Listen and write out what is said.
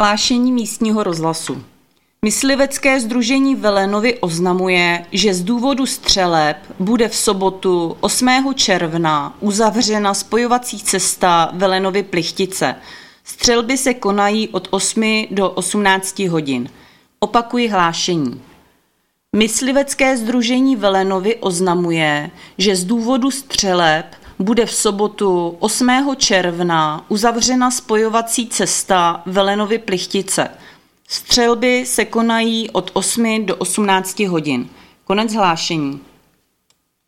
Hlášení místního rozhlasu. Myslivecké sdružení Velenovi oznamuje, že z důvodu střeleb bude v sobotu 8. června uzavřena spojovací cesta Velenovy-Plichtice. Střelby se konají od 8 do 18 hodin. Opakuji hlášení. Myslivecké sdružení Velenovi oznamuje, že z důvodu střeleb bude v sobotu 8. června uzavřena spojovací cesta Velenovy-Plichtice. Střelby se konají od 8 do 18 hodin. Konec hlášení.